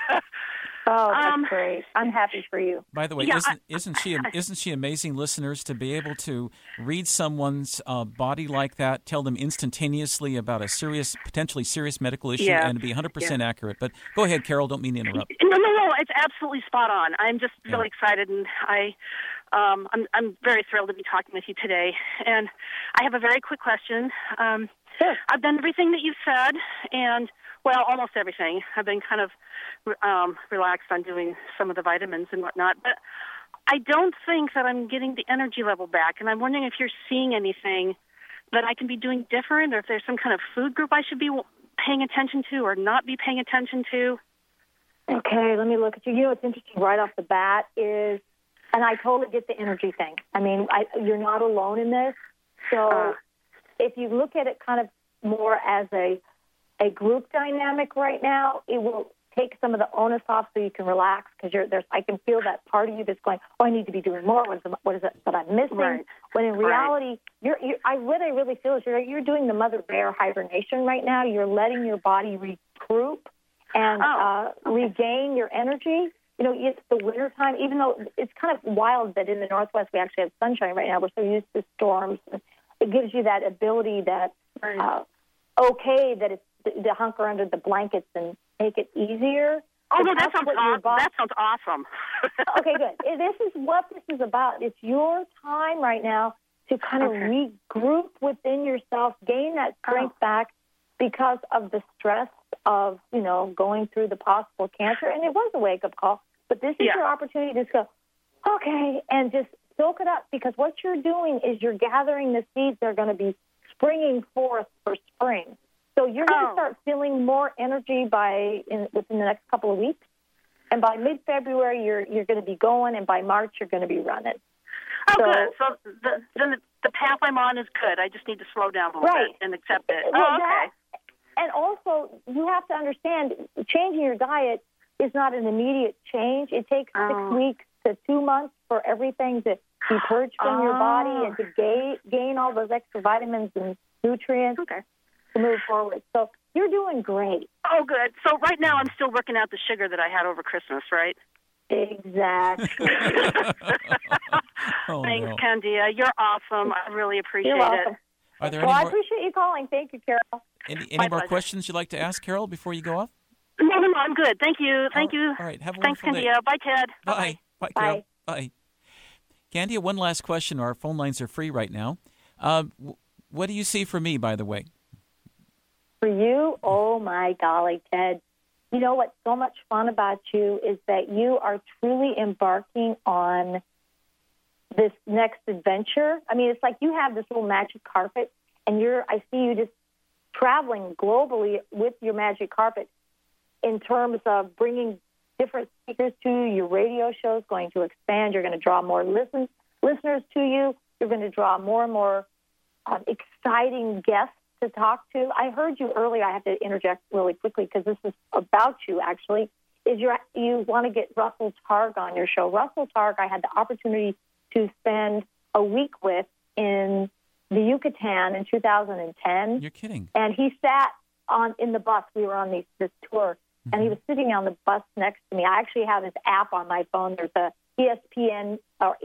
Oh, that's great. I'm happy for you. By the way, isn't she amazing, listeners, to be able to read someone's body like that, tell them instantaneously about a potentially serious medical issue, and be 100% accurate? But go ahead, Carol. Don't mean to interrupt. No. It's absolutely spot on. I'm just really excited, and I'm very thrilled to be talking with you today. And I have a very quick question. Sure. I've done everything that you've said, and almost everything. I've been kind of relaxed on doing some of the vitamins and whatnot, but I don't think that I'm getting the energy level back, and I'm wondering if you're seeing anything that I can be doing different, or if there's some kind of food group I should be paying attention to or not be paying attention to. Okay, let me look at you. You know what's interesting right off the bat is, and I totally get the energy thing. I mean, you're not alone in this. So if you look at it kind of more as a group dynamic right now, it will take some of the onus off so you can relax, because I can feel that part of you that's going, oh, I need to be doing more. What is it that I'm missing? Right. When in reality, what I really feel is you're doing the mother bear hibernation right now. You're letting your body regroup and regain your energy. You know, it's the winter time, even though it's kind of wild that in the Northwest we actually have sunshine right now. We're so used to storms. It gives you that ability that, that it's to hunker under the blankets and make it easier. Oh, no, that sounds awesome. Okay, good. This is what this is about. It's your time right now to kind of regroup within yourself, gain that strength back because of the stress of, going through the possible cancer. And it was a wake-up call. But this is your opportunity to just go, okay, and just soak it up, because what you're doing is you're gathering the seeds that are going to be springing forth for spring. So you're going to start feeling more energy within the next couple of weeks. And by mid-February, you're going to be going, and by March, you're going to be running. Oh, good. So the path I'm on is good. I just need to slow down a little bit and accept it. Okay. And also, you have to understand, changing your diet is not an immediate change. It takes 6 weeks to 2 months for everything to be purged from your body and to gain all those extra vitamins and nutrients to move forward. So you're doing great. Oh, good. So right now I'm still working out the sugar that I had over Christmas, right? Exactly. Thanks, Candia. You're awesome. I really appreciate it. Are there I appreciate you calling. Thank you, Carol. Any more questions you'd like to ask, Carol, before you go off? No, I'm good. Thank you. Thank you. All right. Have a Thanks, wonderful day. Candia. Bye, Ted. Bye. Bye, Carol. Bye. Candia, one last question. Our phone lines are free right now. What do you see for me, by the way? For you? Oh, my golly, Ted. You know what's so much fun about you is that you are truly embarking on this next adventure. I mean, it's like you have this little magic carpet, and I see you just traveling globally with your magic carpet in terms of bringing different speakers to you. Your radio show is going to expand. You're going to draw more listeners to you. You're going to draw more and more exciting guests to talk to. I heard you earlier. I have to interject really quickly because this is about you, actually, is you want to get Russell Targ on your show. Russell Targ, I had the opportunity to spend a week with in the Yucatan in 2010. You're kidding. And he sat in the bus. We were on this tour, and he was sitting on the bus next to me. I actually have his app on my phone. There's a ESP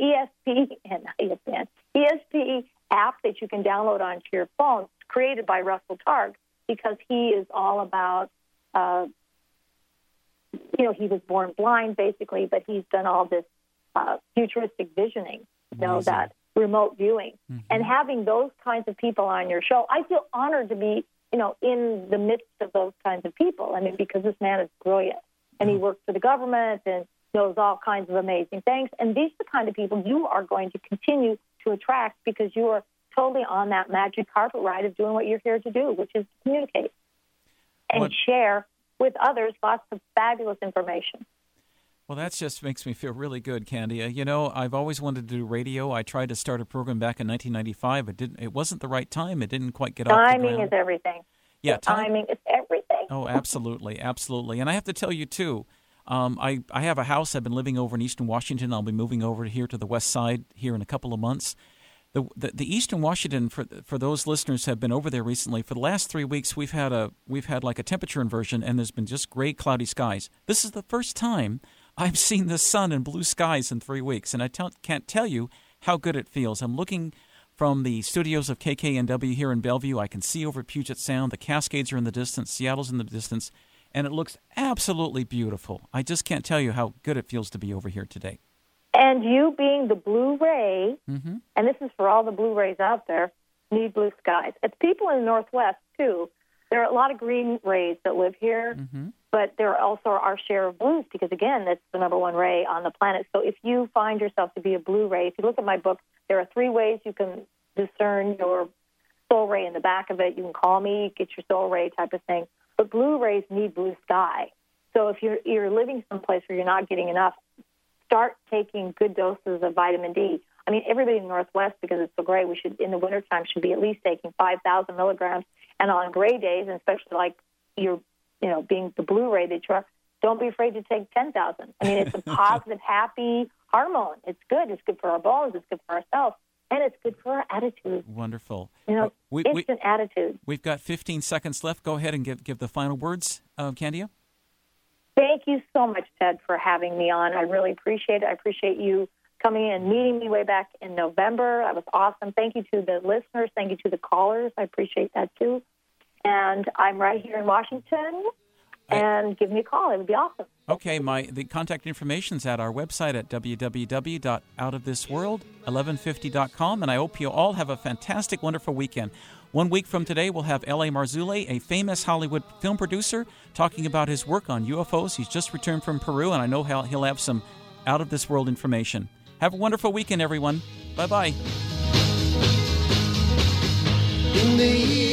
app that you can download onto your phone, created by Russell Targ, because he is all about, he was born blind, basically, but he's done all this futuristic visioning, that remote viewing. And having those kinds of people on your show, I feel honored to be, in the midst of those kinds of people. I mean, because this man is brilliant, and he works for the government and knows all kinds of amazing things. And these are the kind of people you are going to continue to attract, because you are totally on that magic carpet ride of doing what you're here to do, which is communicate and share with others lots of fabulous information. Well, that just makes me feel really good, Candia. I've always wanted to do radio. I tried to start a program back in 1995. It wasn't the right time. It didn't quite get off the ground. Timing is everything. Yeah, timing is everything. Oh, absolutely, absolutely. And I have to tell you, too, I have a house. I've been living over in Eastern Washington. I'll be moving over here to the west side here in a couple of months. The Eastern Washington, for those listeners who have been over there recently, for the last 3 weeks we've had like a temperature inversion, and there's been just gray, cloudy skies. This is the first time I've seen the sun and blue skies in 3 weeks, and I can't tell you how good it feels. I'm looking from the studios of KKNW here in Bellevue. I can see over Puget Sound. The Cascades are in the distance. Seattle's in the distance, and it looks absolutely beautiful. I just can't tell you how good it feels to be over here today. And you being the blue ray, and this is for all the blue rays out there, need blue skies. It's people in the Northwest, too. There are a lot of green rays that live here, but there are also our share of blues, because, again, that's the number one ray on the planet. So if you find yourself to be a blue ray, if you look at my book, there are 3 ways you can discern your soul ray in the back of it. You can call me, get your soul ray type of thing. But blue rays need blue sky. So if you're living someplace where you're not getting enough, start taking good doses of vitamin D. I mean, everybody in the Northwest, because it's so gray, we should, in the wintertime, should be at least taking 5,000 milligrams. And on gray days, and especially like you're, being the blue ray that you are, don't be afraid to take 10,000. I mean, it's a positive, happy hormone. It's good. It's good for our bones. It's good for our cells. And it's good for our attitude. Wonderful. Instant attitude. We've got 15 seconds left. Go ahead and give the final words, Candia. Thank you so much, Ted, for having me on. I really appreciate it. I appreciate you coming in and meeting me way back in November. That was awesome. Thank you to the listeners. Thank you to the callers. I appreciate that, too. And I'm right here in Washington. And give me a call. It would be awesome. Okay, the contact information's at our website at www.outofthisworld1150.com, and I hope you all have a fantastic, wonderful weekend. 1 week from today, we'll have L.A. Marzulli, a famous Hollywood film producer, talking about his work on UFOs. He's just returned from Peru, and I know he'll have some out-of-this-world information. Have a wonderful weekend, everyone. Bye-bye. In the